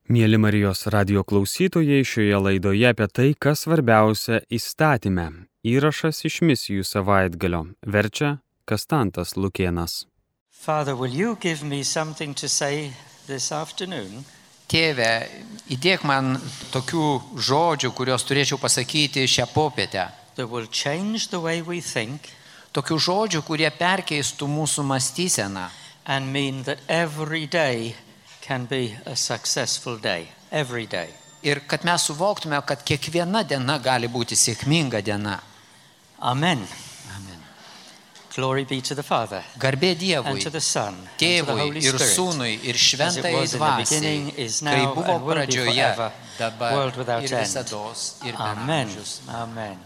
Mieli Marijos radio klausytojai, šioje laidoje apie tai, kas svarbiausia įstatyme. Įrašas iš misijų savaitgalio. Verčia Kastantas Lukėnas. Father, will you give me something to say this afternoon? Tėve, įdėk man tokių žodžių, kuriuos turėčiau pasakyti šią popietę. That will change the way we think Tokių žodžių, kurie perkeistų mūsų mąstyseną and mean that every day can be a successful day. Every day. ir kad mes suvoktume, kad kiekviena diena gali būti sėkminga diena. Amen. Amen. Glory be to the Father Garbė and Dievui, to the Son and to the Tėvui Holy ir Spirit. Sūnui ir As it šventai was in the dvasiai, beginning, is kai now, buvo and will be pradžioje, forever, dabar world without ir end. visados ir per Amen. amžius. Amen.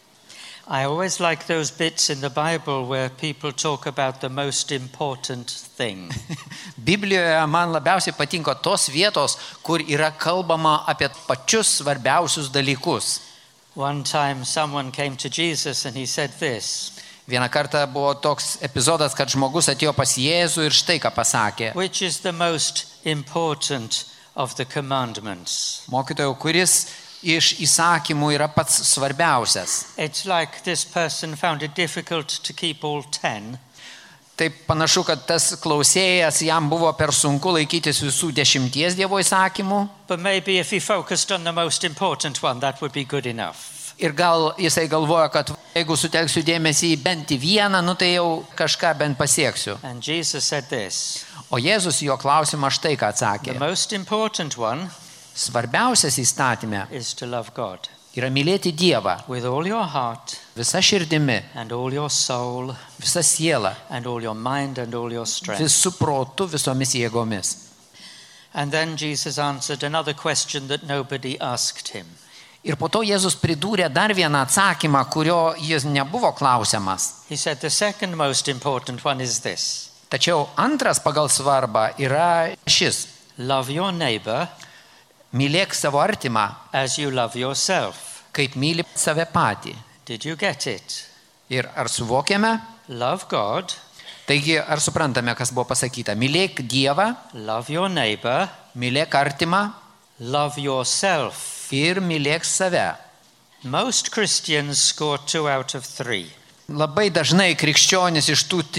I always like those bits in the Bible where people talk about the most important thing. Biblijoje man labiausiai patinka tos vietos, kur yra kalbama apie pačius svarbiausius dalykus. One time someone came to Jesus and he said this, Vieną kartą buvo toks epizodas, kad žmogus atėjo pas Jėzų ir štai ką pasakė. which is the most important of the commandments? Mokytojau, kuris iš įsakymų yra pats svarbiausias. It's like this person found it difficult to keep all 10. Taip panašu, kad tas klausėjas jam buvo per sunku laikytis visų 10 Dievo įsakymų. But maybe if he focused on the most important one, that would be good enough. Ir gal jisai galvoja, kad jeigu sutelksiu dėmesį į bent į vieną, tai jau kažką bent pasieksiu. And Jesus said this, O Jėzus jo klausimą štai ką the atsakė. most important one Svarbiausias įstatyme is to love God yra mylėti Dievą with all your heart visa širdimi, and all your soul visa siela, and all your mind and all your strength. visų protų, visomis jėgomis. And then Jesus answered another question that nobody asked him. Ir po to Jėzus pridūrė dar vieną atsakymą, kurio jis nebuvo klausiamas. He said the second most important one is this: Tačiau antras pagal svarbą yra šis. love your neighbor Mylėk savo artimą, as you love yourself. kaip myli save patį. Did you get it? Ir ar suvokiame? Love God, Taigi, ar suprantame, kas buvo pasakyta? Mylėk Dievą, love your neighbor, mylėk artimą love yourself. ir mylėk save. Most Christians score 2 out of 3. Labai dažnai krikščionys iš tų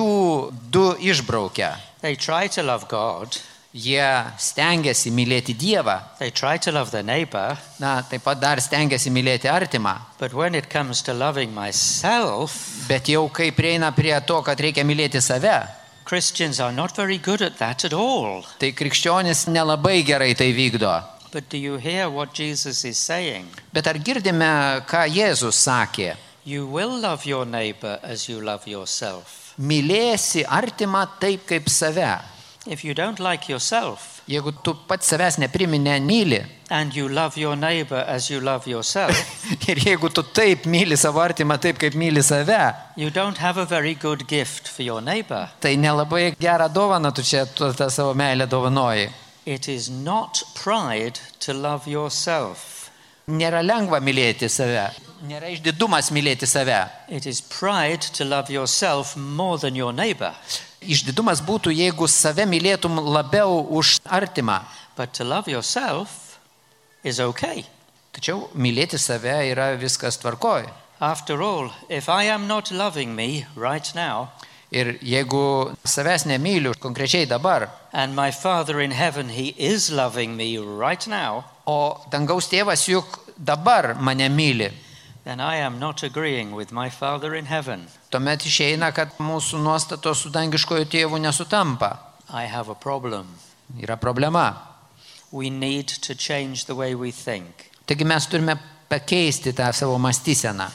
3 2 išbraukia. They try to love God, Jie stengiasi mylėti Dievą, they try to love their neighbor, taip pat dar stengiasi mylėti artimą. but when it comes to loving myself, Bet jau kai prieina prie to, kad reikia mylėti save, Christians are not very good at that at all. tai krikščionys nelabai gerai tai vykdo. But do you hear what Jesus is saying? Bet ar girdime, ką Jėzus sakė? You will love your neighbor as you love yourself. Mylėsi artimą taip kaip save. If you don't like yourself Jeigu tu pats savęs nepriminė myli and you love your neighbor as you love yourself, ir jeigu tu taip myli savo artimą taip kaip myli save, you don't have a very good gift for your neighbor. tai nelabai gerą dovaną tu čia tą savo meilę dovanoji. It is not pride to love yourself. Nėra lengva mylėti save. Nėra išdidumas mylėti save. It is pride to love yourself more than your neighbor. Išdidumas būtų, jeigu save mylėtum labiau už artimą. But to love yourself is okay. Tačiau mylėti save yra viskas tvarkoj. After all, if I am not loving me right now, Ir jeigu savęs nemyliu konkrečiai dabar, and my Father in heaven, He is loving me right now, o dangaus tėvas juk dabar mane myli, then I am not agreeing with my Father in heaven. tuomet išeina, kad mūsų nuostatos su dangiškoju tėvu nesutampa. I have a problem. Yra problema. We need to change the way we think. Taigi mes turime pakeisti tą savo mąstyseną.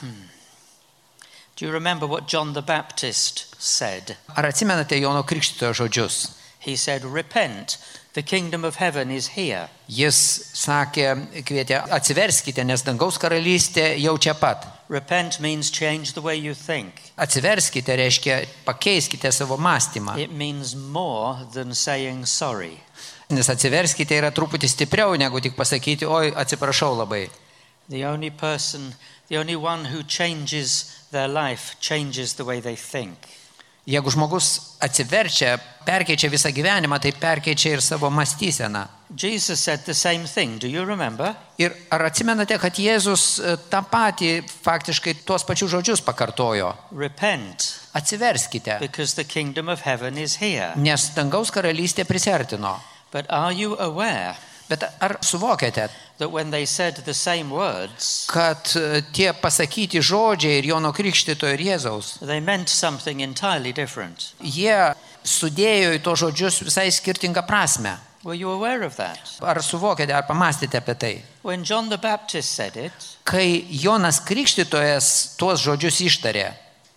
Do you remember what John the Baptist said? Ar atsimenate Jono Krikštytojo žodžius? He said, repent, the kingdom of heaven is here. Jis sakė, kvietė, atsiverskite, nes dangaus karalystė jau čia pat. Repent means change the way you think. Atsiverskite reiškia pakeiskite savo mąstymą. It means more than saying sorry. Nes atsiverskite yra truputį stipriau negu tik pasakyti, oi, atsiprašau labai. The only one who changes their life changes the way they think. Jeigu žmogus atsiverčia, perkeičia visą gyvenimą, tai perkeičia ir savo mąstyseną. Jesus said the same thing. Do you remember? Ir ar atsimenate, kad Jėzus tą patį faktiškai tuos pačius žodžius pakartojo? Repent, Atsiverskite, because the kingdom of heaven is here. nes dangaus karalystė prisertino. But are you aware Bet ar suvokėte, that when they said the same words, kad tie pasakyti žodžiai ir Jono Krikštytojo ir Jėzaus, they meant something entirely different? jie sudėjo į to žodžius visai skirtingą prasme? Were you aware of that? Ar suvokėte, ar pamastėte apie tai? When John the Baptist said it, Kai Jonas Krikštytojas tuos žodžius ištarė,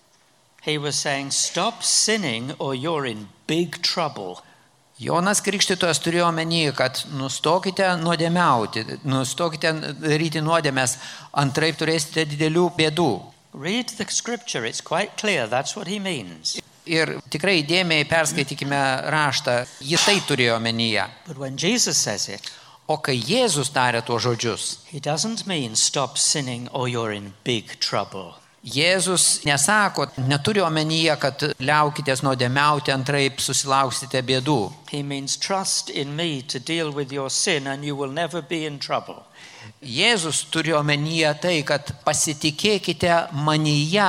he was saying, stop sinning or you're in big trouble. Jonas Krikštytojas turėjo omeny, kad nustokite nuodėmiauti, nustokite daryti nuodėmes, antraip turėsite didelių bėdų. Read the scripture, it's quite clear, that's what he means. Ir tikrai įdėmiai perskaitykime raštą, jis tai turėjo omenyje. But when Jesus says it, O kai Jėzus tarė tuos žodžius, he doesn't mean stop sinning or you're in big trouble. Jėzus nesako, neturi omenyje, kad liaukitės nuodėmiauti, antraip susilauksite bėdų. He means trust in me to deal with your sin and you will never be in trouble. Jėzus turi omenyje tai, kad pasitikėkite manyje,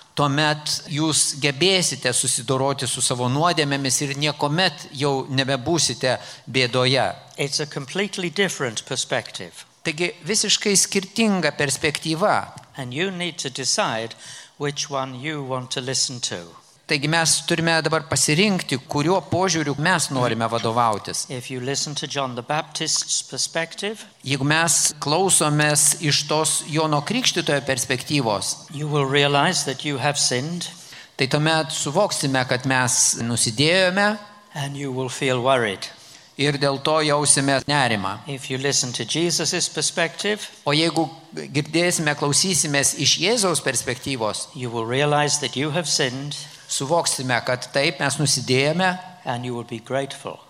tuomet jūs gebėsite susidoroti su savo nuodėmėmis ir niekomet jau nebebūsite bėdoje. It's a completely different perspective. Taigi visiškai skirtinga perspektyva. And you need to decide which one you want to listen to. Taigi mes turime dabar pasirinkti, kuriuo požiūriu mes norime vadovautis. If you listen to John the Baptist's perspective, Jeigu mes klausomės iš tos Jono Krikštytojo perspektyvos, you will realize that you have sinned tai tuomet suvoksime, kad mes nusidėjome and you will feel worried. ir dėl to jausime nerimą. If you listen to Jesus' perspective, O jeigu girdėsime, klausysimės iš Jėzaus perspektyvos, you will realize that you have sinned suvoksime, kad taip mes nusidėjome, and you will be grateful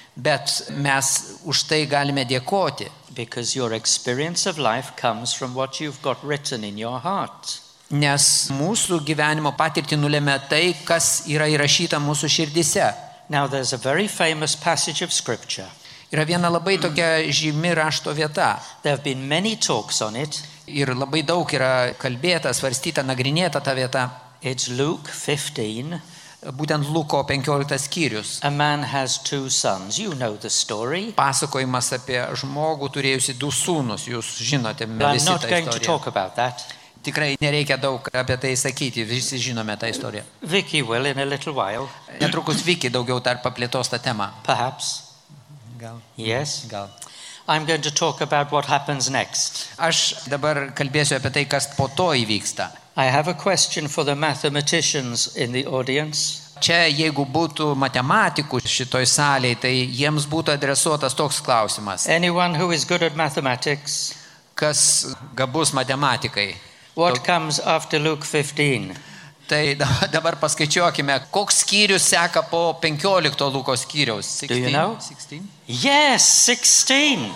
bet mes už tai galime dėkoti, because your experience of life comes from what you've got written in your heart. nes mūsų gyvenimo patirtį nulėmė tai, kas yra įrašyta mūsų širdise. Now there's a very famous passage of scripture. Yra viena labai tokia žymi rašto vieta There have been many talks on it. ir labai daug yra kalbėta, svarstyta, nagrinėta ta vieta. It's Luke 15. Būtent Luko 15 skyrius. A man has two sons. You know the story. Pasakojimas apie žmogų turėjusi du sūnus. Jūs žinote But I'm visi not tą going to istoriją. talk about that. Tikrai nereikia daug apie tai sakyti, visi žinome tą istoriją. Vicky will in a little while, Netrukus Viki daugiau dar paplėtos tą temą. perhaps. Gal. Yes. Gal. I'm going to talk about what happens next. Aš dabar kalbėsiu apie tai, kas po to įvyksta. I have a question for the mathematicians in the audience. Čia, jeigu būtų matematikų šitoj salėje, tai jiems būtų adresuotas toks klausimas. Anyone who is good at mathematics, Kas gabus matematikai? what comes after Luke 15? Tai dabar paskaičiuokime, koks skyrius seka po 15 Luko skyriaus. Do you know? 16? Yes, 16.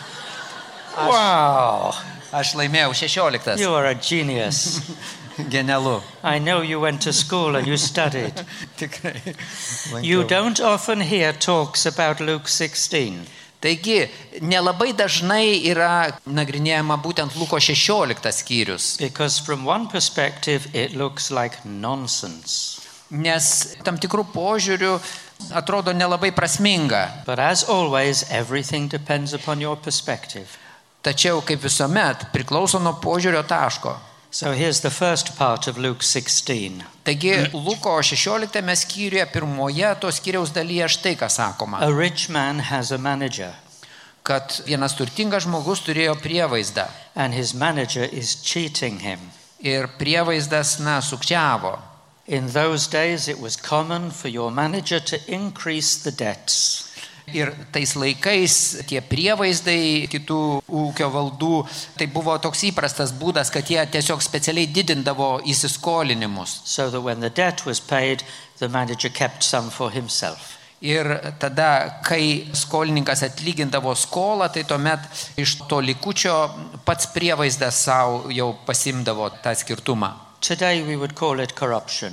Wow, Aš laimėjau 16. you are a genius. Genialu. I know you went to school and you studied. Tikrai. You don't often hear talks about Luke 16. Taigi, nelabai dažnai yra nagrinėjama būtent Luko 16 skyrius, Because from one perspective it looks like nonsense. nes tam tikrų požiūrių atrodo nelabai prasminga. But as always, everything depends upon your perspective. Tačiau, kaip visuomet, priklauso nuo požiūrio taško. So here's the first part of Luke 16. Taigi, Luko 16 skyriuje pirmoje to skyriaus dalyje štai ką sakoma, A rich man has a manager, kad vienas turtingas žmogus turėjo prievaizdą and his manager is cheating him. ir prievaizdas, sukčiavo. In those days, it was common for your manager to increase the debts. Ir tais laikais tie prievaizdai kitų ūkio valdų, tai buvo toks įprastas būdas, kad jie tiesiog specialiai didindavo įsiskolinimus. So that when the debt was paid, the manager kept some for himself. Ir tada, kai skolininkas atlygindavo skolą, tai tuomet iš to likučio pats prievaizdas savo jau pasimdavo tą skirtumą. Today we would call it corruption.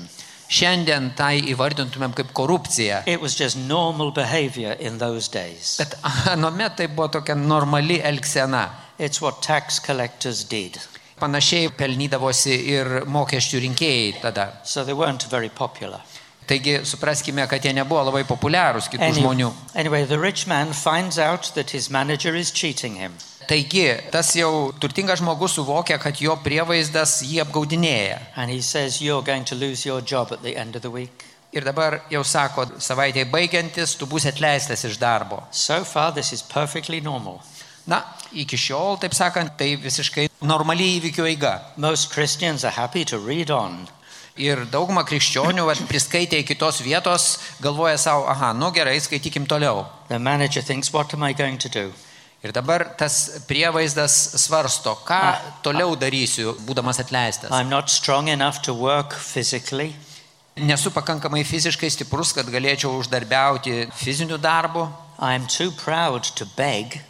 Šiandien tai įvardintumėm kaip korupcija. It was just normal behavior in those days. Bet anuomet tai buvo tokia normali elgsena. It's what tax collectors did. Panašiai pelnydavosi ir mokesčių rinkėjai tada. So they weren't very popular. Taigi supraskime, kad jie nebuvo labai populiarūs kitų žmonių. Anyway, the rich man finds out that his manager is cheating him. Taigi, tas jau turtingas žmogus suvokia, kad jo prievaizdas jį apgaudinėja. And he says, you're going to lose your job at the end of the week. Ir dabar jau sako, savaitėje baigiantis, tu būsi atleistas iš darbo. So far, this is perfectly normal. Na, iki šiol, taip sakant, tai visiškai normali įvykių eiga. Most Christians are happy to read on. Ir dauguma krikščionių priskaitė į kitos vietos, galvoja savo, aha, nu gerai, skaitykim toliau. The manager thinks, what am I going to do? Ir dabar tas prievaizdas svarsto, ką toliau darysiu, būdamas atleistas. I'm not strong enough to work physically. Nesu pakankamai fiziškai stiprus, kad galėčiau uždarbiauti fiziniu darbu. I'm too proud to beg.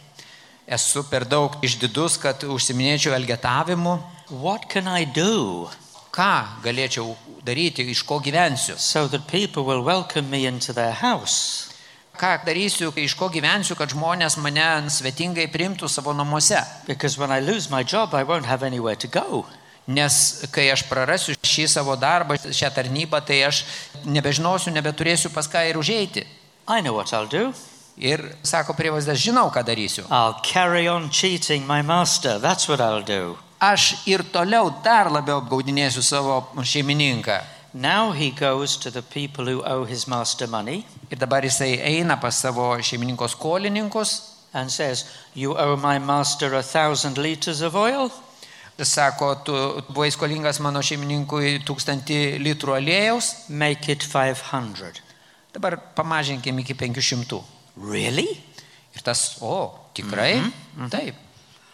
Esu per daug išdidus, kad užsiminėčiau elgetavimu. What can I do? Ką galėčiau daryti, iš ko gyvensiu? So that people will welcome me into their house. Ką darysiu, iš ko gyvensiu, kad žmonės mane svetingai priimtų savo namuose. Because when I lose my job, I won't have anywhere to go. Nes kai aš prarasiu šį savo darbą, šią tarnybą, tai aš nebežinosiu, nebeturėsiu pas ką ir užeiti. I know what I'll do. Ir sako prievaizdas, žinau, ką darysiu. I'll carry on cheating my master. That's what I'll do. Aš ir toliau dar labiau apgaudinėsiu savo šeimininką. Now he goes to the people who owe his master money. Ir dabar jisai eina pas savo šeimininko skolininkus. And says, you owe my master 1,000 liters of oil? Sako, tu buvai skolingas mano šeimininkui 1000 litrų aliejaus. Make it 500. Dabar pamažinkim iki 500. Really? Ir tas, tikrai? Taip.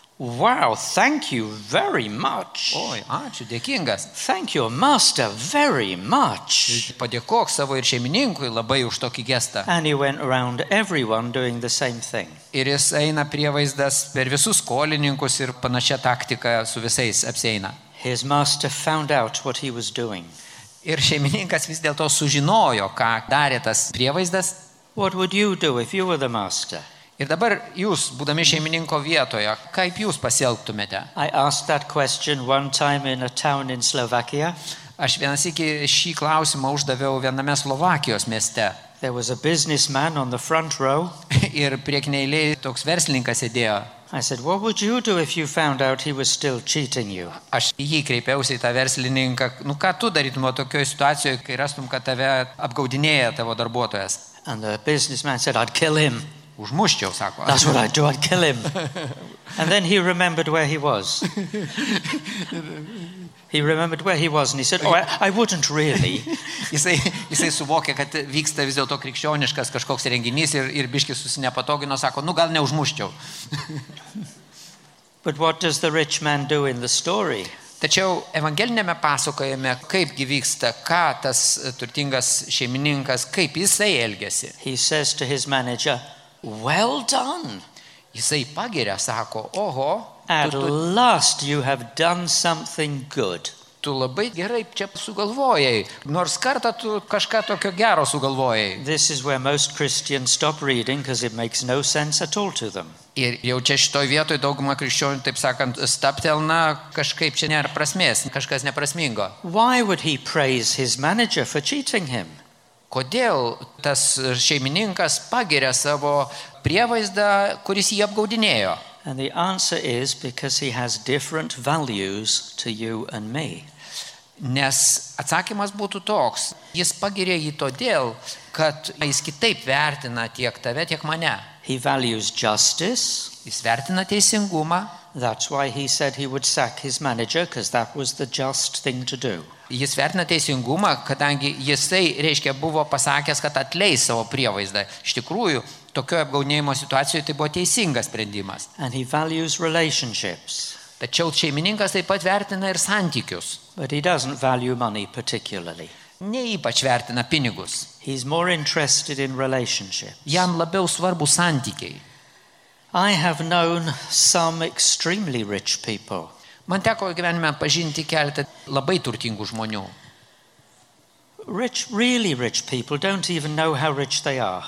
Wow, thank you very much. Oi, ačiū, dėkingas. Thank your master very much. Padėkok savo ir šeimininkui labai už tokį gestą. And he went around everyone doing the same thing. Ir jis eina prievaizdas per visus skolininkus ir panašia taktika su visais apsieina. His master found out what he was doing. Ir šeimininkas vis dėlto sužinojo, ką darė tas prievaizdas. What would you do if you were the master? Ir dabar jūs, būdami šeimininko vietoje, kaip jūs pasielgtumėte? I asked that question one time in a town in Slovakia. Aš vienas iki šį klausimą uždaviau viename Slovakijos mieste. There was a businessman on the front row. Ir priekinėj eilėj toks verslininkas sėdėjo. I said, what would you do if you found out he was still cheating you? Aš jį kreipiausi į tą verslininką. Ką tu darytum tokioje situacijoje, kai rastum, kad tave apgaudinėja tavo darbuotojas? And the businessman said, I'd kill him. Užmuščiau, sako. That's what I'd do, I'd kill him. And then he remembered where he was. He remembered where he was and he said, I wouldn't really. Jisai suvokė, kad vyksta vis dėlto krikščioniškas kažkoks renginys ir biškis susinepatogino, sako, gal neužmuščiau. But what does the rich man do in the story? Tačiau evangelinėme pasakojime, kaipgi vyksta, ką tas turtingas šeimininkas, kaip jisai elgiasi. He says to his manager, well done. Jisai pagiria, sako, oho, at last you have done something good. Tu labai gerai čia sugalvojai, nors kartą tu kažką tokio gero sugalvojai. This is where most Christians stop reading because it makes no sense at all to them. Ir jau čia šitoj vietoj dauguma krikščionių, taip sakant, staptelna, kažkaip čia nėra prasmės, kažkas neprasmingo. Why would he praise his manager for cheating him? Kodėl tas šeimininkas pagiria savo prievaizdą, kuris jį apgaudinėjo? And the answer is because he has different values to you and me. Nes atsakymas būtų toks, jis pagiria jį todėl, kad jis kitaip vertina tiek tave, tiek mane. He values justice. Jis vertina teisingumą. That's why he said he would sack his manager, because that was the just thing to do. Jis vertina teisingumą, kadangi jisai, reiškia, buvo pasakęs, kad atleis savo prievaizdą. Iš tikrųjų, tokio apgaudinėjimo situacijoje tai buvo teisingas sprendimas. And he values relationships. Tačiau šeimininkas taip pat vertina ir santykius. But he doesn't value money particularly. Ne ypač vertina pinigus. He's more interested in relationships. Jam labiau svarbu santykiai. I have known some extremely rich people. Man teko gyvenime pažinti keletą labai turtingų žmonių. really rich people don't even know how rich they are.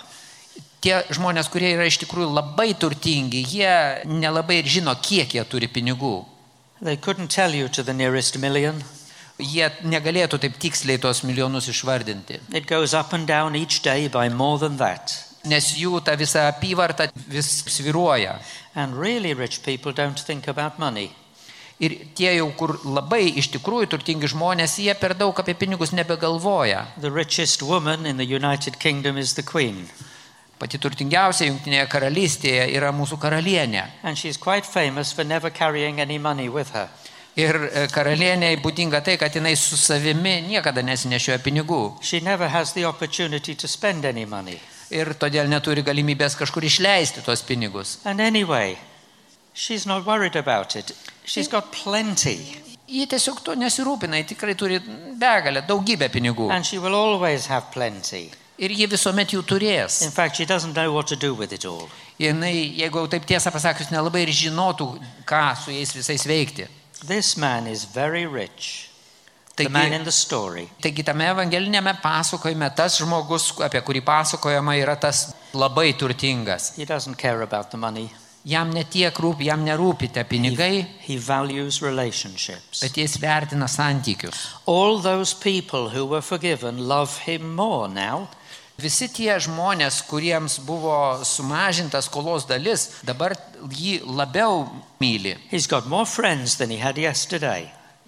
Tie žmonės, kurie yra iš tikrųjų labai turtingi, jie nelabai ir žino, kiek jie turi pinigų. They couldn't tell you to the nearest million. Jie negalėtų taip tiksliai tos milijonus išvardinti. It goes up and down each day by more than that. Nes jų ta visa apyvarta vis sviruoja. And really rich people don't think about money. Ir tie jau, kur labai iš tikrųjų turtingi žmonės, jie per daug apie pinigus nebegalvoja. The richest woman in the United Kingdom is the Queen. Pati turtingiausia Jungtinėje karalystėje yra mūsų karalienė. And she's quite famous for never carrying any money with her. Ir karalienei būdinga tai, kad jinai su savimi niekada nesinešioja pinigų. She never has the opportunity to spend any money. Ir todėl neturi galimybės kažkur išleisti tos pinigus. And anyway, she's not worried about it. She's got plenty. Ji tiesiog to nesirūpina, ji tikrai turi begalę, daugybę pinigų. And she will always have plenty. Ir ji visuomet jų turės. In fact, she doesn't know what to do with it all. Jinai, jeigu taip tiesą pasakius, nelabai ir žinotų, ką su jais visais veikti. This man is very rich. The man in the story. Taigi tame evangelinėme pasakojime tas žmogus, apie kurį pasakojama, yra tas labai turtingas. He doesn't care about the money. Jam netiek rūpi, jam nerūpi tie pinigai, He values relationships. bet jis vertina santykius. All those people who were forgiven love him more now. Visi tie žmonės, kuriems buvo sumažinta skolos dalis, dabar jį labiau myli. He's got more friends than he had yesterday.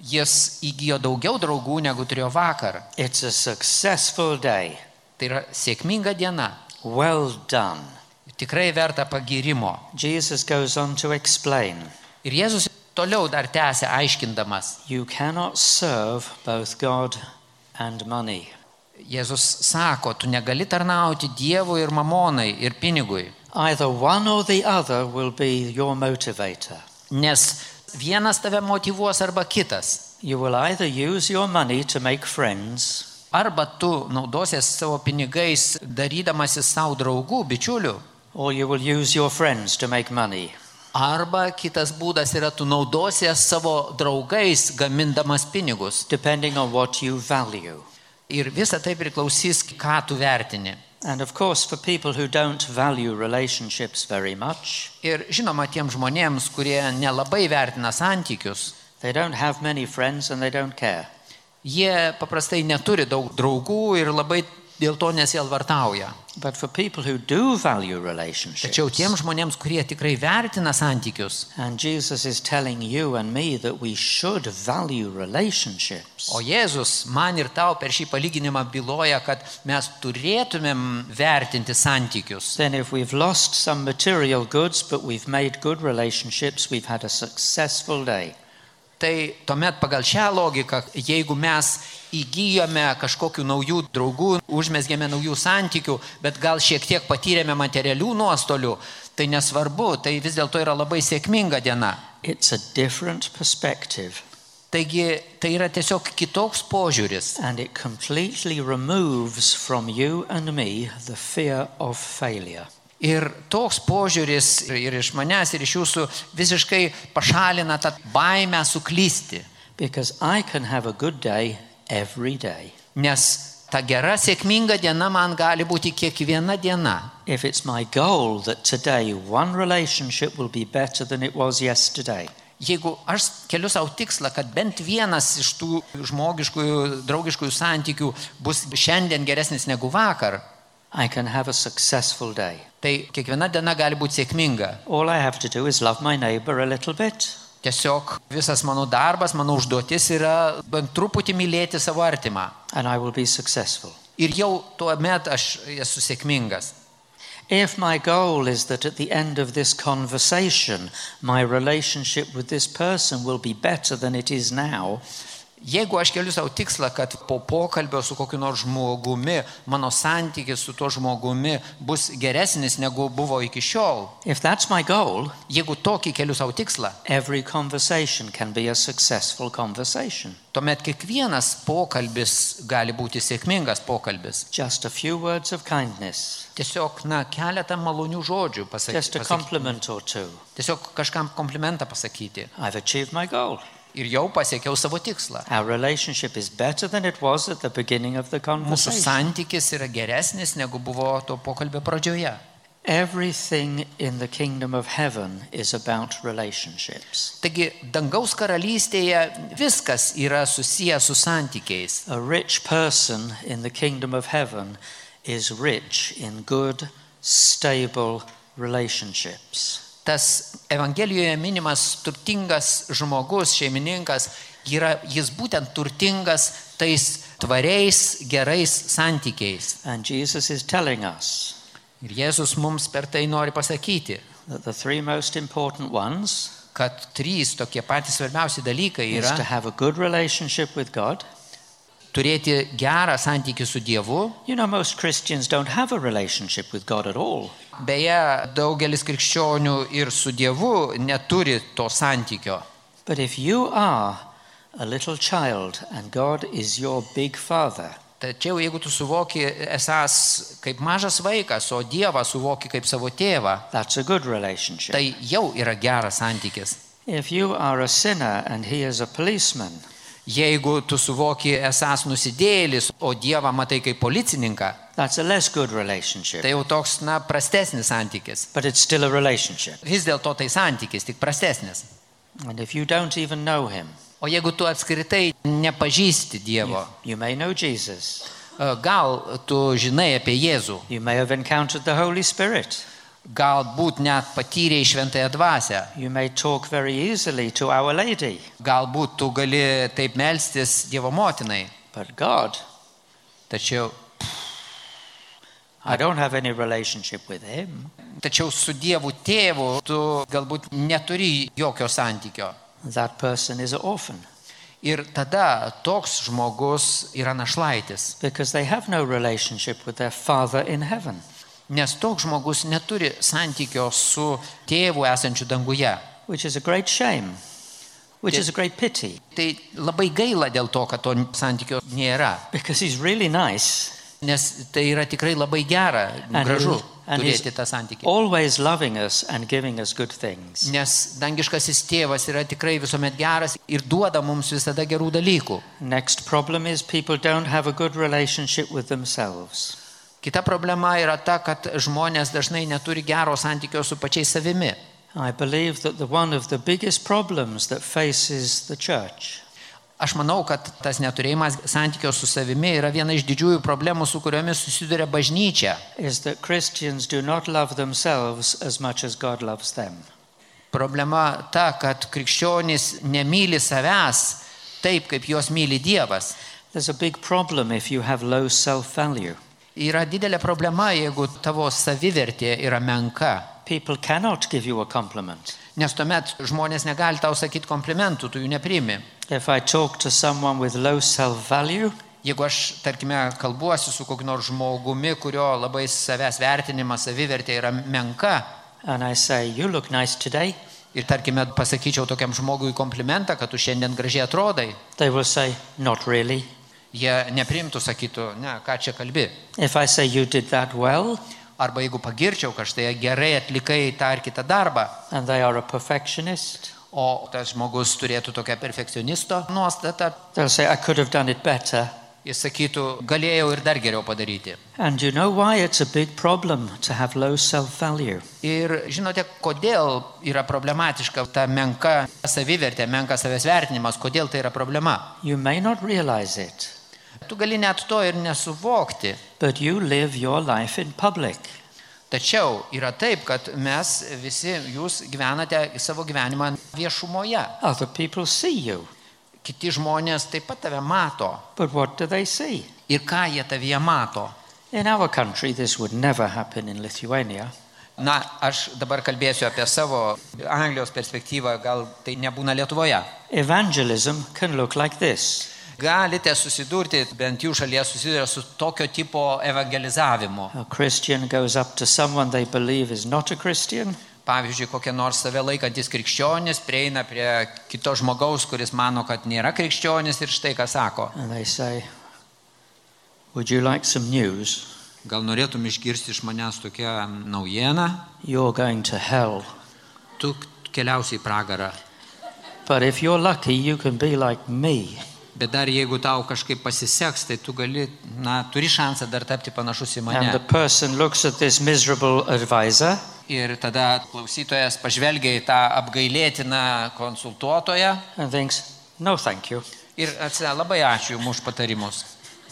Jis įgijo daugiau draugų, negu turėjo vakar. It's a successful day. Tai yra sėkminga diena. Well done. Tikrai verta pagyrimo. Jesus goes on to explain. Ir Jėzus toliau dar tęsia aiškindamas. You cannot serve both God and money. Jėzus sako, tu negali tarnauti Dievui ir mamonai ir pinigui. Either one or the other will be your motivator. Nes vienas tave motyvuos arba kitas. You will either use your money to make friends, Arba tu naudosies savo pinigais darydamasis savo draugų, bičiulių. or you will use your friends to make money. Arba kitas būdas yra tu naudosies savo draugais gamindamas pinigus. Depending on what you value. Ir visa tai priklausys, ką tu vertini. And of course, for people who don't value relationships very much, Ir žinoma, tiems žmonėms, kurie nelabai vertina santykius, they don't have many friends and they don't care. jie paprastai neturi daug draugų ir labai dėl to nesielvartauja. But for people who do value relationships, Tačiau tiems žmonėms, kurie tikrai vertina santykius, and Jesus is telling you and me that we should value relationships, o Jėzus man ir tau per šį palyginimą byloja, kad mes turėtumėm vertinti santykius. then if we've lost some material goods but we've made good relationships, we've had a successful day. Tai tuomet pagal šią logiką, jeigu mes įgyjome kažkokių naujų draugų, užmesgėme naujų santykių, bet gal šiek tiek patyrėme materialių nuostolių, tai nesvarbu, tai vis dėlto yra labai sėkminga diena. It's a different perspective, Taigi tai yra tiesiog kitoks požiūris. and it completely removes from you and me the fear of failure. Ir toks požiūris ir iš manęs, ir iš jūsų visiškai pašalina tą baimę suklysti. Because I can have a good day every day. Nes ta gera, sėkminga diena man gali būti kiekviena diena. If it's my goal that today one relationship will be better than it was yesterday, Jeigu aš keliu savo tikslą, kad bent vienas iš tų žmogiškųjų, draugiškųjų santykių bus šiandien geresnis negu vakar, I can have a successful day. tai kiekviena diena gali būti sėkminga. All I have to do is love my neighbor a little bit. Tiesiog visas mano darbas, mano užduotis yra bent truputį mylėti savo artimą. And I will be successful. Ir jau tuomet aš esu sėkmingas. If my goal is that at the end of this conversation, my relationship with this person will be better than it is now, Jeigu aš keliu savo tikslą, kad po pokalbio su kokiu nors žmogumi, mano santykis su tuo žmogumi bus geresnis negu buvo iki šiol, if that's my goal, jeigu tokį keliu savo tikslą, every conversation can be a successful conversation. tuomet kiekvienas pokalbis gali būti sėkmingas pokalbis. Just a few words of kindness, Tiesiog, keletą malonių žodžių just a pasakyti. compliment or two. Tiesiog kažkam komplimentą pasakyti. I've achieved my goal. ir jau pasiekiau savo tikslą. Our relationship is better than it was at the beginning of the Mūsų conversation. santykis yra geresnis, negu buvo to pokalbio pradžioje. Everything in the kingdom of heaven is about relationships. Taigi, dangaus karalystėje viskas yra susijęs su santykiais. A rich person in the kingdom of heaven is rich in good, stable relationships. Tas Evangelijoje minimas turtingas žmogus, šeimininkas, jis būtent turtingas tais tvariais, gerais santykiais. And Jesus is telling us Ir Jėzus mums per tai nori pasakyti, that the three most important ones kad 3 tokie patys svarbiausi dalykai is to yra have a good relationship with God. turėti gerą santykį su Dievu. You know, most Christians don't have a relationship with God at all. Beje, daugelis krikščionių ir su Dievu neturi to santykio. But if you are a little child and God is your big father, Tačiau jeigu tu suvoki esas kaip mažas vaikas, o Dievą suvoki kaip savo tėvą, that's a good relationship. tai jau yra geras santykis. If you are a sinner and he is a policeman, Jeigu tu suvoki esas nusidėjėlis, o Dievą matai kaip policininką, that's a less good relationship. tai jau toks, prastesnis santykis. But it's still a relationship. Vis dėlto tai santykis, tik prastesnis. And if you don't even know him, O jeigu tu apskritai nepažįsti Dievo, you may know Jesus. gal tu žinai apie Jėzų, You may have encountered the Holy Spirit. galbūt net patyrei šventąją dvasią, You may talk very easily to Our Lady. galbūt tu gali taip melstis Dievo motinai, But God, tačiau I don't have any relationship with him. su Dievu tėvu tu galbūt neturi jokio santykio. That person is an orphan Ir tada toks žmogus yra našlaitis, because they have no relationship with their Father in heaven, nes toks žmogus neturi santykio su tėvu esančiu danguje. which is a great shame, which is a great pity, Tai labai gaila dėl to, kad to santykio nėra, because he's really nice nes tai yra tikrai labai gera, and gražu he's turėti tą santykį. always loving us and giving us good things. Nes dangiškasis tėvas yra tikrai visuomet geras ir duoda mums visada gerų dalykų. Next problem is people don't have a good relationship with themselves. Kita problema yra ta, kad žmonės dažnai neturi gero santykio su pačiais savimi. I believe that one of the biggest problems that faces the church Aš manau, kad tas neturėjimas santykio su savimi yra viena iš didžiųjų problemų, su kuriomis susiduria bažnyčia. is that Christians do not love themselves as much as God loves them. Problema ta, kad krikščionys nemyli savęs taip, kaip juos myli Dievas. There's a big problem if you have low self-value. Yra didelė problema, jeigu tavo savivertė yra menka. People cannot give you a compliment. Nes tuomet žmonės negali tau sakyti komplimentų, tu jų nepriimi. If I talk to someone with low self-value, Jeigu aš, tarkime, kalbuosi su kokiu nors žmogumi, kurio labai savęs vertinimas, savivertė yra menka, and I say, you look nice today, ir, tarkime, pasakyčiau tokiam žmogui komplimentą, kad tu šiandien gražiai atrodai, they will say, not really. jie neprimtų, sakytų, ne, ką čia kalbi. If I say, you did that well, Arba jeigu pagirčiau, kad štai gerai atlikai tą ar kitą darbą, and they are a perfectionist, o tas žmogus turėtų tokią perfekcionisto nuostatą, they'll say, I could have done it better. jis sakytų, galėjau ir dar geriau padaryti. And you know why it's a big problem to have low self-value? Ir žinote, kodėl yra problematiška ta menka savivertė, menka savęs vertinimas, kodėl tai yra problema? You may not realize it, Tu gali net to ir nesuvokti. but you live your life in public. Tačiau yra taip, kad mes visi, jūs gyvenate savo gyvenimą viešumoje. Other people see you, Kiti žmonės taip pat tave mato. but what do they see? Ir ką jie tavyje mato? In our country, this would never happen in Lithuania. Na, aš dabar kalbėsiu apie savo Anglijos perspektyvą, gal tai nebūna Lietuvoje. Evangelism can look like this. Galite susidurti, bent jų šalyje susiduria su tokio tipo evangelizavimu. A Christian goes up to someone they believe is not a Christian, Pavyzdžiui, kokie nors save laikantis krikščionis prieina prie kito žmogaus, kuris mano, kad nėra krikščionis ir štai ką sako. and they say, would you like some news? Gal norėtum išgirsti iš manęs tokią naujieną? You're going to hell. Tu keliausi į pragarą. But if you're lucky, you can be like me. Bet dar jeigu tau kažkaip pasiseks, tai tu gali, turi šansą dar tapti panašus į And the mane. person looks at this miserable advisor Ir tada klausytojas pažvelgia į tą apgailėtiną konsultuotoją and thinks, no, thank you. ir atsakė, labai ačiū Jums už patarimus.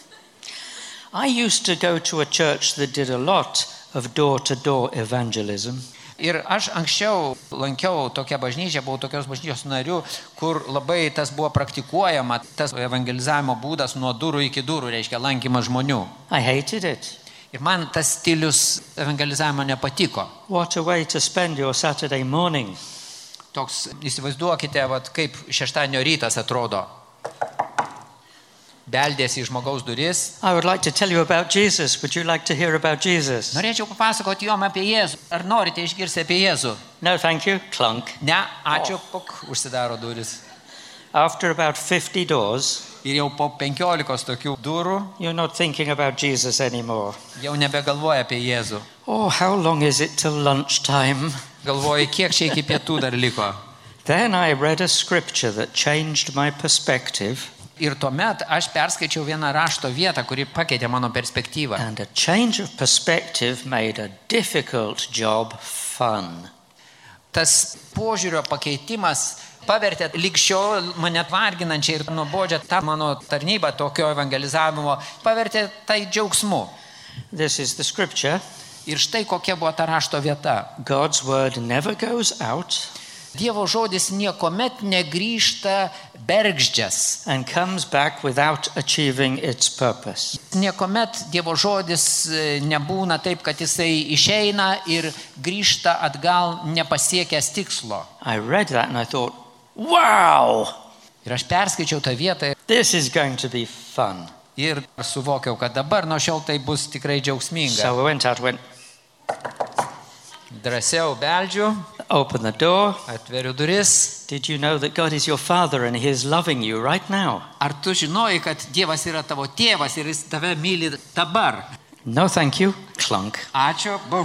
I used to go to a church that did a lot of door-to-door evangelism. Ir aš anksčiau lankiau tokią bažnyčią, buvau tokios bažnyčios nariu, kur labai tas buvo praktikuojama, tas evangelizavimo būdas nuo durų iki durų, reiškia lankymas žmonių. I hated it. Ir man tas stilius evangelizavimo nepatiko. What a way to spend your Saturday morning. Toks, įsivaizduokite, kaip šeštadienio rytas atrodo. Beldėsi į žmogaus duris. I would like to tell you about Jesus. Would you like to hear about Jesus? Norėčiau papasakoti jom apie Jėzų. Ar norite išgirsti apie Jėzų? No, thank you. Clunk. Ne, ačiū, puk, užsidaro duris. After about 50 doors, Ir jau po 15 tokių durų you're not thinking about Jesus anymore. jau nebegalvoja apie Jėzų. Oh, how long is it till lunchtime? Galvoja, kiek čia iki pietų dar liko. Then I read a scripture that changed my perspective, Ir tuomet aš perskaičiau vieną rašto vietą, kuri pakeitė mano perspektyvą. and a change of perspective made a difficult job fun. Tas požiūrio pakeitimas pavertė likščiau mane varginančiai ir nuobodžią tą mano tarnybą tokio evangelizavimo, pavertė tai džiaugsmu. This is the scripture. Ir štai kokia buvo ta rašto vieta. God's word never goes out Dievo žodis niekomet negrįžta bergždžias. and comes back without achieving its purpose. Niekomet Dievo žodis nebūna taip, kad jisai išeina ir grįžta atgal nepasiekęs tikslo. I read that and I thought, wow, Ir aš perskaičiau tą vietą this is going to be fun. ir suvokiau, kad dabar nuo šiol tai bus tikrai džiaugsminga. So I went out, went, Drąsiau beldžiu, open the door. atveriu duris. Did you know that God is your father and he is loving you right now? Ar tu žinojai, kad Dievas yra tavo tėvas ir jis tave myli dabar? No, thank you. Clunk. Ačiū, buh.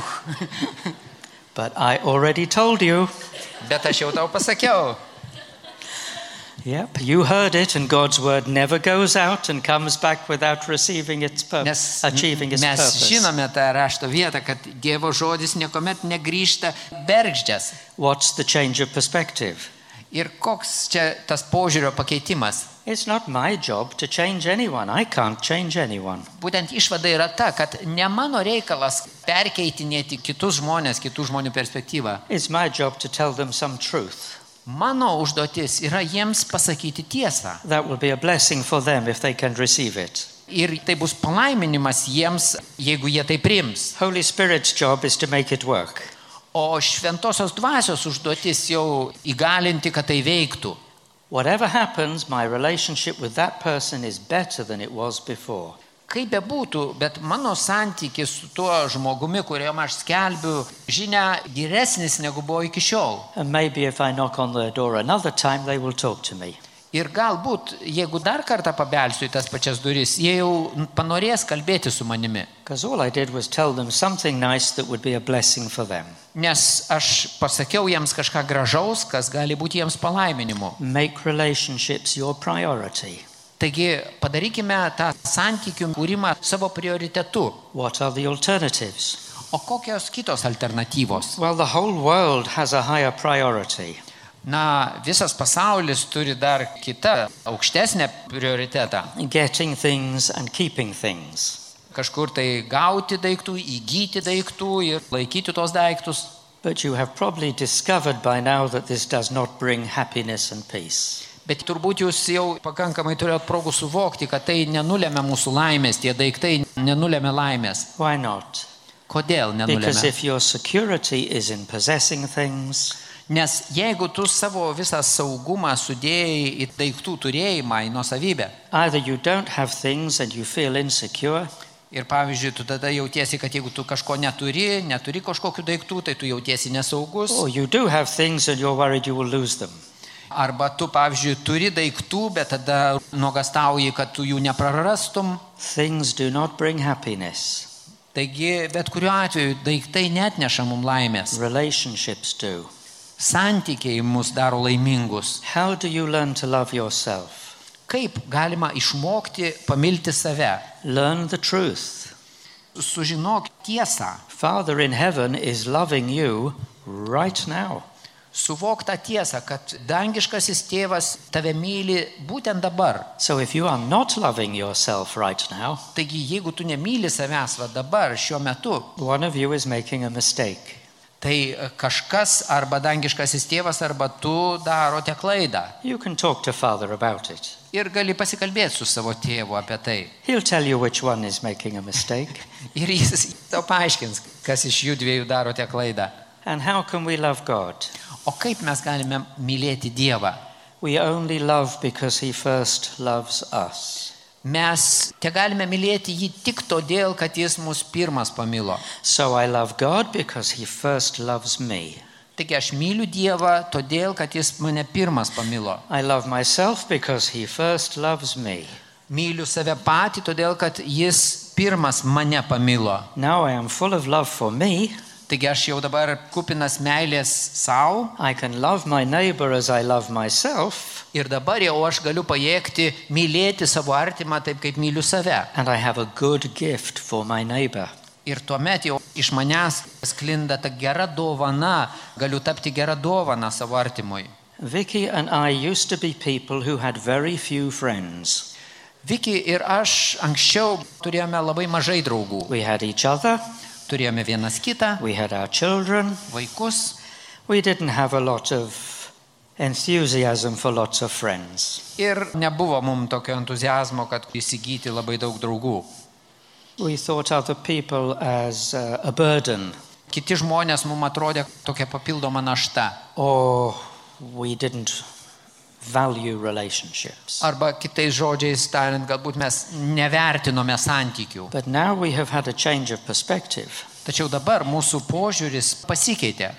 But I already told you. Bet aš jau tau pasakiau. Yep, you heard it, and God's word never goes out and comes back without receiving its Nes achieving its mes purpose. žinome tą rašto vietą, kad Dievo žodis niekuomet negrįžta bergždžias. What's the change of perspective? Ir koks čia tas požiūrio pakeitimas? It's not my job to change anyone. I can't change anyone. Būtent išvada yra ta, kad ne mano reikalas perkeitinėti kitus žmonės, kitų žmonių perspektyvą. It's my job to tell them some truth. Mano užduotis yra jiems pasakyti tiesą. That will be a blessing for them if they can receive it. Ir tai bus palaiminimas jiems, jeigu jie tai priims. Holy Spirit's job is to make it work. O šventosios dvasios užduotis jau įgalinti, kad tai veiktų. Whatever happens, my relationship with that person is better than it was before. Kaip bebūtų, bet mano santykis su tuo žmogumi, kuriam aš skelbiu žinią, geresnis negu buvo iki šiol. And maybe if I knock on their door another time, they will talk to me. Ir galbūt, jeigu dar kartą pabelsiu į tas pačias duris, jie jau panorės kalbėti su manimi. Because all I did was tell them something nice that would be a blessing for them. Nes aš pasakiau jiems kažką gražaus, kas gali būti jiems palaiminimu. Make relationships your priority. Taigi padarykime tą santykių kūrimą savo prioritetu. What are the alternatives? O kokios kitos alternatyvos? Well, the whole world has a higher priority. Na, visas pasaulis turi dar kitą, aukštesnę prioritetą. Getting things and keeping things. Kažkur tai gauti daiktų, įgyti daiktų ir laikyti tos daiktus. But you have probably discovered by now that this does not bring happiness and peace. Bet turbūt jūs jau pakankamai turėjot progų suvokti, kad tai nenulėmė mūsų laimės, tie daiktai nenulėmė laimės. Why not? Kodėl Because nenulėmė? if your security is in possessing things, Nes jeigu tu savo visą saugumą sudėjai į daiktų turėjimą, į nuosavybę, either you don't have things and you feel insecure, ir pavyzdžiui, tu tada jautiesi, kad jeigu tu kažko neturi kažkokių daiktų, tai tu jautiesi nesaugus. or you do have things and you're worried you will lose them. Arba tu, pavyzdžiui, turi daiktų, bet tada nuogastauji, kad tu jų neprarastum. Things do not bring happiness. Taigi, bet kuriuo atveju daiktai neatneša mums laimės. Relationships do. Santykiai mus daro laimingus. How do you learn to love yourself? Kaip galima išmokti pamilti save? Learn the truth. Sužinok tiesą. Father in heaven is loving you right now. Suvok tą tiesą, kad dangiškasis tėvas tave myli būtent dabar. So if you are not loving yourself right now, Taigi, jeigu tu nemyli savęs va dabar, šiuo metu, one of you is making a mistake. tai kažkas arba dangiškasis tėvas arba tu darote klaidą. You can talk to Father about it. Ir gali pasikalbėti su savo tėvu apie tai. He'll tell you which one is making a mistake. Ir jis tau paaiškins, kas iš jų dviejų darote klaidą. And how can we love God? O kaip mes galime mylėti Dievą? We only love because he first loves us. Mes te galime mylėti jį tik todėl, kad jis mus pirmas pamilo. So I love God because he first loves me. Taigi aš myliu Dievą todėl, kad jis mane pirmas pamilo. I love myself because he first loves me. Myliu save patį todėl, kad jis pirmas mane pamilo. Now I am full of love for me. Taigi aš jau dabar kupinas meilės savo. I can love my neighbor as I love myself. Ir dabar jau aš galiu pajėgti mylėti savo artimą taip, kaip myliu save. And I have a good gift for my neighbor. Ir tuomet jau iš manęs sklinda ta gera dovana, galiu tapti gera dovana savo artimui. Vicky and I used to be people who had very few friends. Viki ir aš anksčiau turėjome labai mažai draugų. We had each other, Turėjome vienas kitą, we had our children. vaikus. We didn't have a lot of enthusiasm for lots of friends. Ir nebuvo mums tokio entuziazmo, kad įsigyti labai daug draugų. We thought other people as a burden, Kiti žmonės mums atrodė tokia papildoma našta. or we didn't value relationships. Arba kitais žodžiais tariant, galbūt mes nevertinome santykių. But now we have had a change of perspective. Tačiau dabar mūsų požiūris pasikeitė.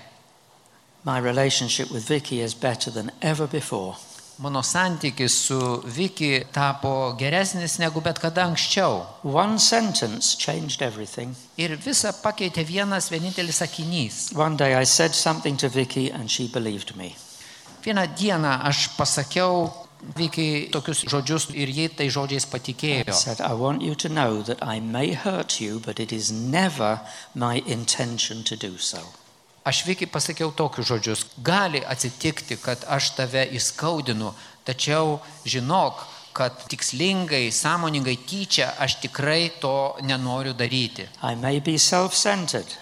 My relationship with Vicky is better than ever before. Mano santykis su Viki tapo geresnis negu bet kada anksčiau. One sentence changed everything. Ir visą pakeitė vienas vienintelis sakinys. One day I said something to Vicky and she believed me. Vieną dieną aš pasakiau Viki tokius žodžius ir jie tai žodžiais I patikėjo. said, I want you to know that I may hurt you, but it is never my intention to do so. Aš Viki pasakiau tokius žodžius. Gali atsitikti, kad aš tave įskaudinu, tačiau žinok, kad tikslingai, sąmoningai, tyčia aš tikrai to nenoriu daryti. I may be self-centered.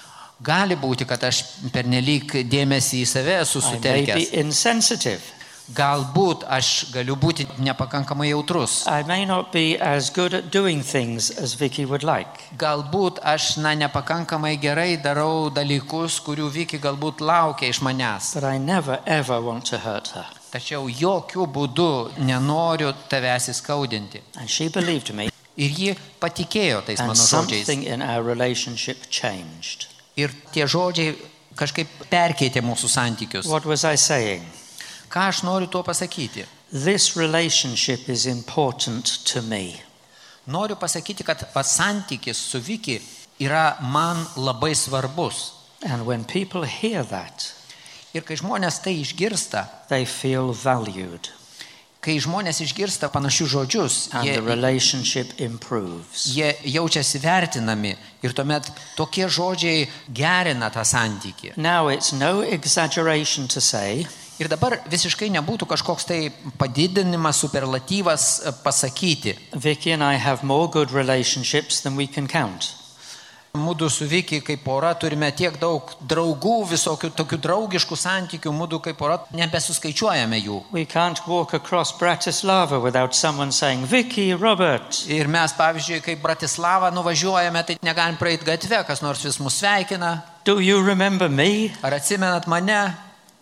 Gali būti, kad aš pernelyg dėmesį į save esu I may sutelkęs. be insensitive. Galbūt aš galiu būti nepakankamai jautrus. I may not be as good at doing things as Vicky would like. Galbūt aš nepakankamai gerai darau dalykus, kurių Viki galbūt laukia iš manęs. But I never, ever want to hurt her. Tačiau jokių būdų nenoriu tavęs įskaudinti. And she believed me, Ir ji patikėjo tais and mano žodžiais. something in our relationship changed. Ir tie žodžiai kažkaip perkeitė mūsų santykius. What was I saying? Ką aš noriu tuo pasakyti? This relationship is important to me. Noriu pasakyti, kad santykis su Viki yra man labai svarbus. And when people hear that, Ir kai žmonės tai išgirsta, they feel valued kai žmonės išgirsta panašius žodžius, and the relationship improves. jie jaučiasi vertinami ir tuomet tokie žodžiai gerina tą santykį. Now it's no exaggeration to say Ir dabar visiškai nebūtų kažkoks tai padidinimas, superlatyvas pasakyti. Vicky and I have more good relationships than we can count. Mūdu su Viki kaip pora turime tiek daug draugų, visokių tokių draugiškų santykių, mūdu kaip pora nebesuskaičiuojame jų. We can't walk across Bratislava without someone saying, Vicky, Robert. Ir mes, pavyzdžiui, kaip Bratislavą nuvažiuojame, tai negalim praeiti gatve, kas nors vis mus sveikina. Do you remember me? Ar atsimenat mane?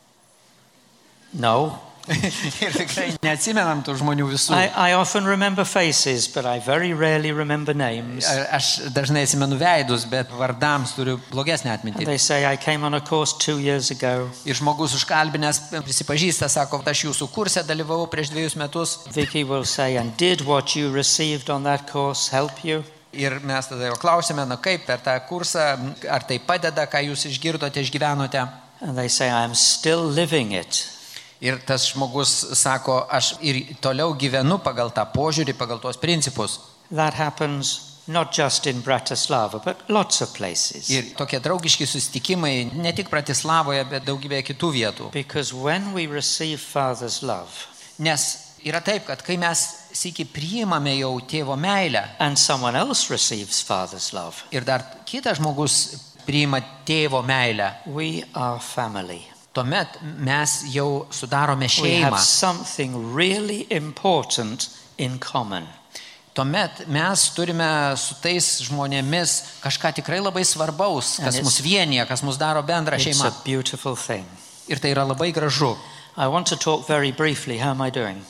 No. Ir tikrai neatsimenam tų žmonių visų. I often remember faces, but I very rarely remember names. Aš dažnai atsimenu veidus, bet vardams turiu blogesnę atmintį. And they say, I came on a course 2 years ago. Ir žmogus užkalbinęs prisipažįsta, sako, aš jūsų kurse dalyvavau prieš 2 metus. Vicky will say, and did what you received on that course help you? Ir mes tada jau klausėme, kaip per tą kursą, ar tai padeda, ką jūs išgirdote, išgyvenote. And they say, I am still living it. Ir tas žmogus sako, aš ir toliau gyvenu pagal tą požiūrį, pagal tuos principus. That happens not just in Bratislava, but lots of places. Ir tokie draugiški susitikimai ne tik Bratislavoje, bet daugybėje kitų vietų. Because when we receive Father's love, Nes yra taip, kad kai mes sykį priimame jau tėvo meilę and someone else receives Father's love, ir dar kitas žmogus priima tėvo meilę, we are family. tuomet mes jau sudarome We have šeimą. something really important in common. Tuomet mes turime su tais žmonėmis kažką tikrai labai svarbaus, kas And mus vienyje, kas mus daro bendrą It's šeimą. a beautiful thing. Ir tai yra labai gražu. I want to talk very briefly. How am I doing?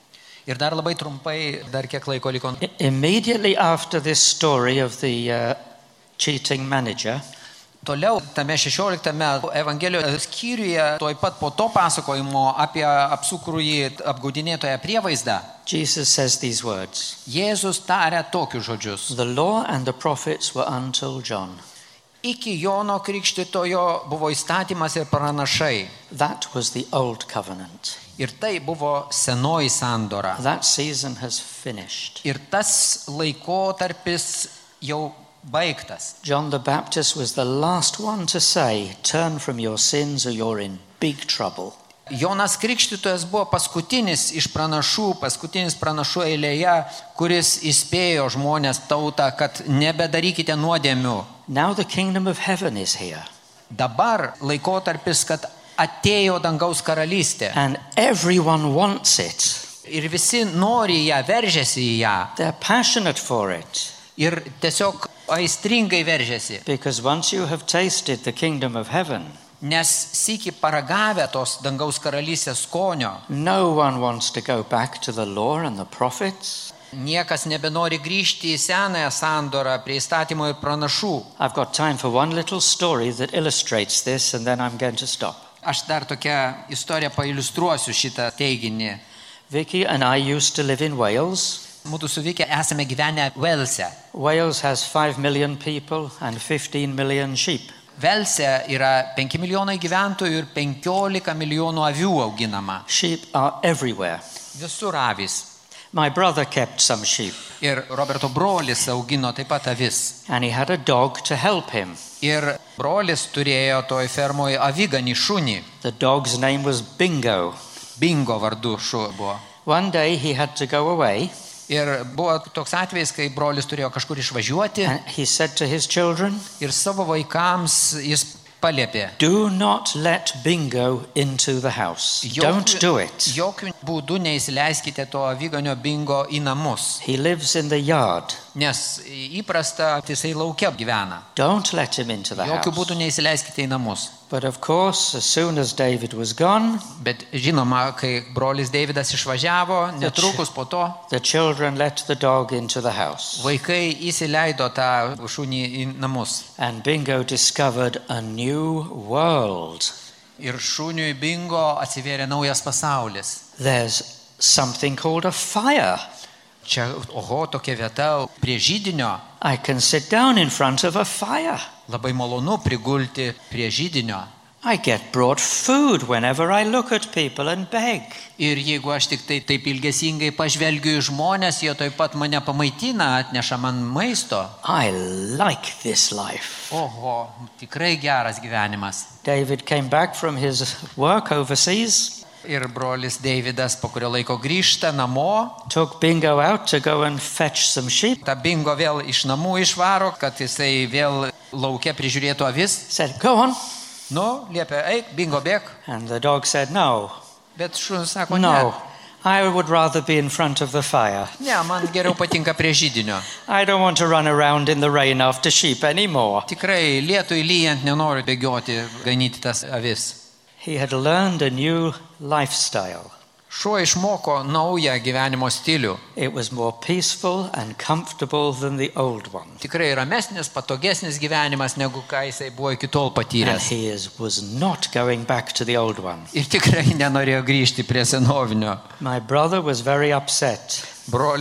Ir dar labai trumpai, dar kiek laiko liko. Immediately after this story of the cheating manager, Toliau tame 16 Evangelijos skyriuje, tuoj pat po to pasakojimo apie apsukrųjį apgaudinėtoją prievaizdą, Jesus says these words. Jėzus taria tokius žodžius. The law and the prophets were until John. Iki Jono Krikštytojo buvo įstatymas ir pranašai. That was the old covenant. Ir tai buvo senoji sandora. That season has finished. Ir tas laikotarpis jau baigtas. John the Baptist was the last one to say, turn from your sins or you're in big trouble. Jonas Krikštytojas buvo paskutinis iš pranašų, paskutinis pranašų eilėje, kuris įspėjo žmonės tautą, kad nebedarykite nuodėmių. Now the kingdom of heaven is here. Dabar laikotarpis, kad atėjo dangaus karalystė. And everyone wants it. Ir visi nori ją, veržiasi į ją. They're passionate for it. Ir tiesiog aistringai veržiasi. Because once you have tasted the kingdom of heaven, Nes sykį paragavę tos dangaus karalystės skonio, no one wants to go back to the law and the prophets. niekas nebenori grįžti į senąją sandorą prie įstatymo ir pranašų. I've got time for one little story that illustrates this, and then I'm going to stop. Aš dar tokią istoriją pailiustruosiu šitą teiginį. Vicky and I used to live in Wales. Mūsų su Vike esame gyvenę Velse. Wales has 5 million people and 15 million sheep. Velse yra 5 milijonai gyventojų ir 15 milijonų avių auginama. Sheep are everywhere. Visur avys. My brother kept some sheep, Ir Roberto brolis augino taip pat avis. and he had a dog to help him. Ir brolis turėjo toj fermoje aviganį šunį. The dog's name was Bingo. Bingo vardu šuo buvo. One day he had to go away, Ir buvo toks atvejis, kai brolis turėjo kažkur išvažiuoti and he said to his children, ir savo vaikams jis paliepė. do not let Bingo into the house. Don't do it. Jokių būdų neįsileiskite to aviganio Bingo į namus, He lives in the yard. nes įprasta jisai laukia gyvena. Don't let him into the Jokių house. būdų neįsileiskite į namus. But of course, as soon as David was gone, Bet žinoma, kai brolis Deividas išvažiavo, netrukus po to the children let the dog into the house. vaikai įsileido tą šunį į namus. And Bingo discovered a new world. Ir šuniui Bingo atsivėrė naujas pasaulis. There's something called a fire. Čia, tokia vieta prie židinio. I can sit down in front of a fire. Labai malonu prigulti prie židinio. I get brought food whenever I look at people and beg. Ir jeigu aš tik taip ilgesingai pažvelgiu į žmonės, jie taip pat mane pamaitina, atneša man maisto. I like this life. Tikrai geras gyvenimas. David came back from his work overseas, Ir brolis Deividas po kurio laiko grįžta namo. took Bingo out to go and fetch some sheep, Ta Bingo vėl iš namų išvaro, kad jisai vėl laukia prižiūrėtų avis. said, go on. Liepia, eik, Bingo, bėk. And the dog said, no, Bet šunis sako, no, I would rather be in front of the fire. ne, man geriau patinka prie židinio. I don't want to run around in the rain after sheep anymore. Tikrai lietui lyjant nenoriu bėgioti, ganyti tas avis. He had learned a new lifestyle. Šuo išmoko naują gyvenimo stilių. It was more peaceful and comfortable than the old one. Tikrai ramesnis, patogesnis gyvenimas, negu ką jisai buvo iki tol And patyręs. he was not going back to the old one. Ir tikrai nenorėjo grįžti prie senovinio. My brother was very upset. Brolis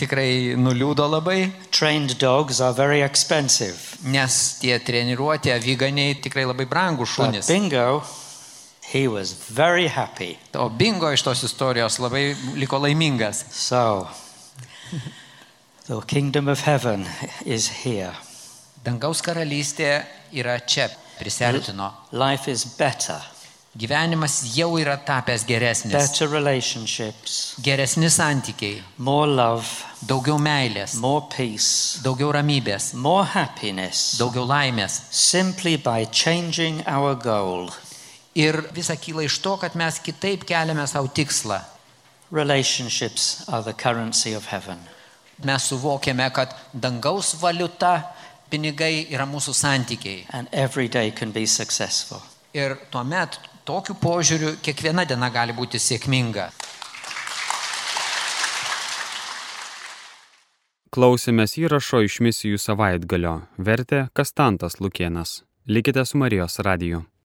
tikrai nuliūdo labai, Trained dogs are very expensive. nes tie treniruoti aviganiai tikrai labai brangų But šunys. Bingo, he was very happy. O Bingo iš tos istorijos labai liko laimingas. So, the kingdom of heaven is here. Dangaus karalystė yra čia, prisartino. Life is better. Gyvenimas jau yra tapęs geresnis. Better relationships, Geresni santykiai, more love, daugiau meilės, more peace, daugiau ramybės, more happiness, daugiau laimės. simply by changing our goal. Ir visa kyla iš to, kad mes kitaip keliame savo tikslą. Relationships are the currency of heaven. Mes suvokiame, kad dangaus valiuta, pinigai yra mūsų santykiai. And every day can be successful. Ir tuomet tokiu požiūriu kiekviena diena gali būti sėkminga. Klausėmės įrašo iš misijų savaitgalio. Vertė Kastantas Lukėnas. Likite su Marijos radiju.